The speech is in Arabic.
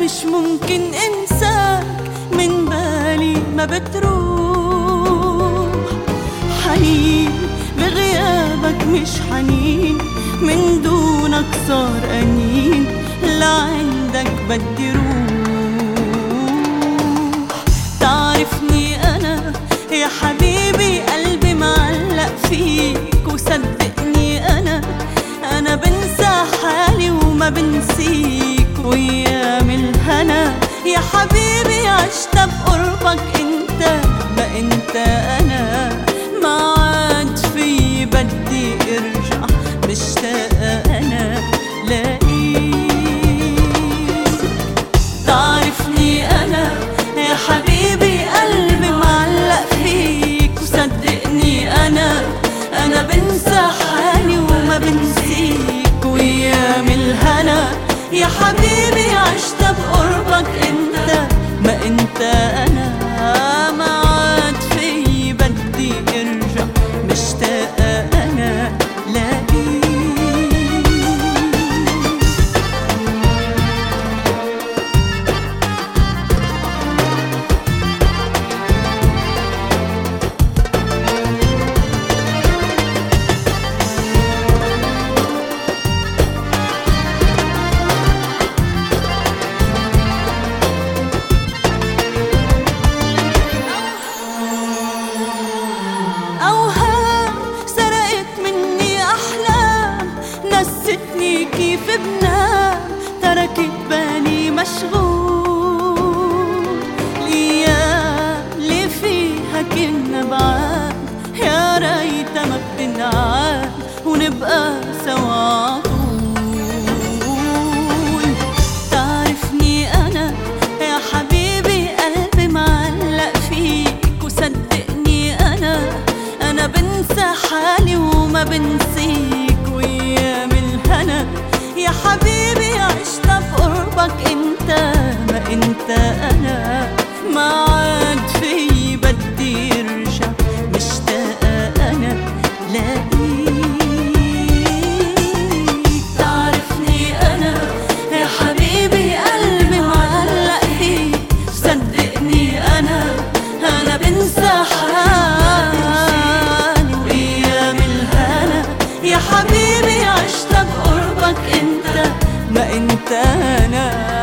مش ممكن انساك، من بالي ما بتروح. حنين بغيابك مش حنين، من دونك صار أنين، لعندك بدي روح. تعرفني أنا يا حبيبي قلبي معلق فيك، وصدقني أنا بنسى حالي وما بنسيك. وأيام الهنا يا حبيبي عشت بقربك انت، ما انت أنا ما عاد في بدي ارجع، مشتاقة أنا لاقيك. تعرفني أنا يا حبيبي قلبي معلق فيك، وصدقني أنا بنسى حالي وما بنسيك. وأيام الهنا يا حبيبي عشت بقربك انت، ما انت أنا ما عاد في بدي ارجع، مشتاقة أنا لاقيك. نستني كيف بنام، تركت بالي مشغول. الأيام اللي فيها كنا بعاد، يا ريتها ما بتنعاد، ونبقى سوا عطول. تعرفني أنا يا حبيبي قلبي معلق فيك، وصدقني أنا بنسى حالي وما بنسيك. وأيام الهنا يا حبيبي عشت بقربك انت، ما انت أنا ما عاد في بدي ارجع، مشتاقة أنا لاقيك. تعرفني أنا يا حبيبي قلبي معلق فيك، صدقني أنا بنسى حالي. وأيام الهنا يا حبيبي عشت بقربك انت، ما انت أنا